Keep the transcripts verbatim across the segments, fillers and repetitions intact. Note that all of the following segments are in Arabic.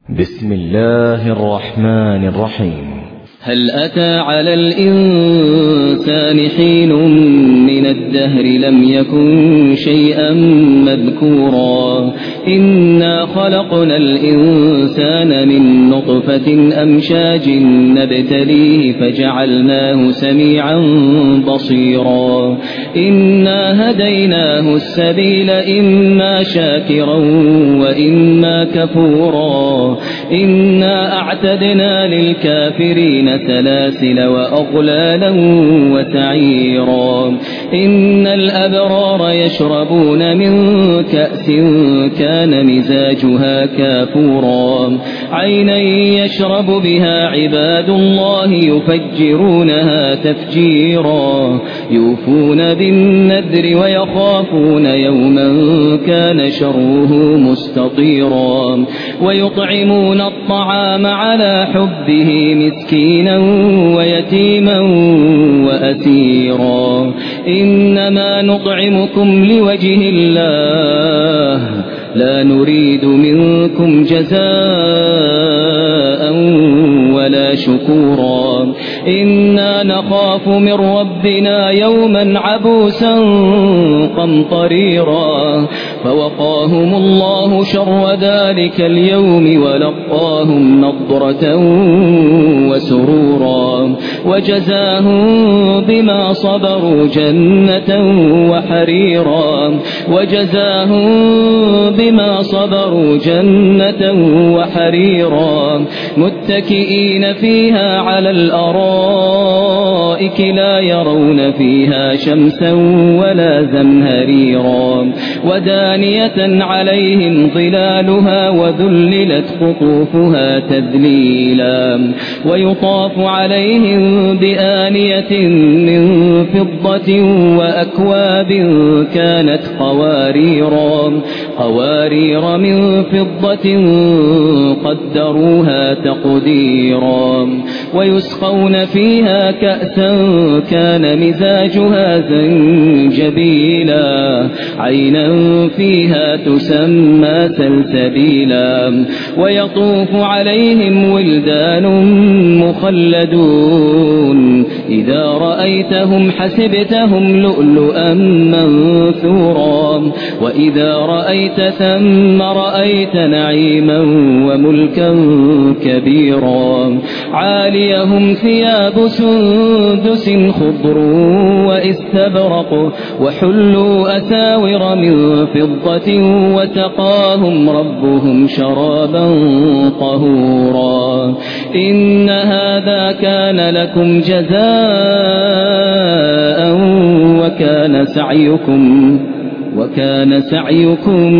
بسم الله الرحمن الرحيم. هل أتى على الإنسان حين من الدهر لم يكن شيئا مذكورا إنا خلقنا الإنسان من نطفة أمشاج نبتليه فجعلناه سميعا بصيرا إنا هديناه السبيل إما شاكرا وإما كفورا إنا أعتدنا للكافرين سلاسل وأغلالا وسعيرا إن الأبرار يشربون من كأس كان مزاجها كافورا عينا يشرب بها عباد الله يفجرونها تفجيرا يوفون بالنذر ويخافون يوما كان شره مستطيرا ويطعمون الطعام على حبه مسكينا ويتيما وأسيرا إنما نطعمكم لوجه الله لا نريد منكم جزاء ولا شكورا إنا نخاف من ربنا يوما عبوسا قمطريرا فوقاهم الله شر ذلك اليوم ولقاهم نضرة وسرورا وجزاهم بما صبروا جنة وحريرا وجزاهم بما صبروا جنة وحريرا متكئين فيها على الأرائك لا يرون فيها شمسا ولا زمهريرا ودانية عليهم ظلالها وذللت قطوفها تذليلا ويطاف عليهم بآنية من فضة وأكواب كانت قواريرا قوارير من فضة قدروها تقديرا ويسقون فيها كأسا كان مزاجها زنجبيلا عينا فيها تسمى سلسبيلا ويطوف عليهم ولدان مخلدون إذا رأيتهم حسبتهم لؤلؤا منثورا وإذا رأيت ثم رأيت نعيما وملكا كبيرا عاليهم ثياب سندس خضر واستبرق وحلوا أساور من فضة وسقاهم ربهم شرابا طهورا إن هذا كان لكم جزاء وكان سعيكم وكان سعيكم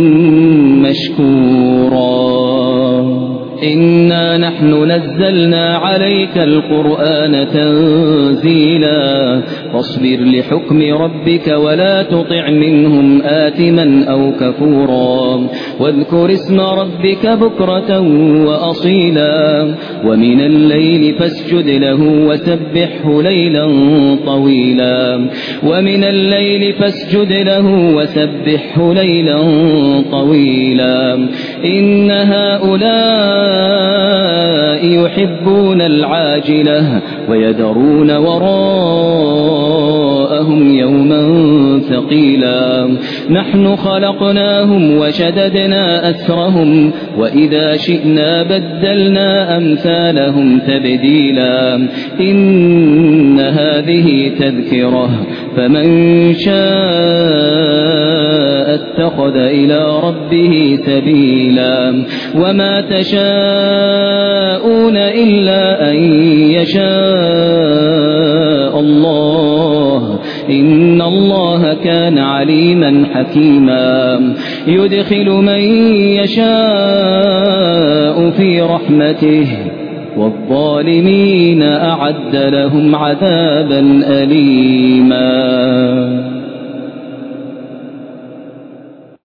مشكورا إنا نحن نزلنا عليك القرآن تنزيلا فاصبر لحكم ربك ولا تطع منهم آثما أو كفورا واذكر اسم ربك بكرة وأصيلا ومن الليل فاسجد له وسبحه ليلا طويلا ومن الليل فاسجد له وسبحه ليلا طويلا إن هؤلاء يحبون العاجلة ويذرون وراءهم يوما ثقيلا نحن خلقناهم وشددنا أسرهم وإذا شئنا بدلنا أمثالهم تبديلا إن هذه تذكرة فمن شاء اتخذ إلى ربه سبيلا وما تشاءون إلا أن يشاء الله إن الله كان عليما حكيما يدخل من يشاء في رحمته والظالمين أعد لهم عذابا أليما.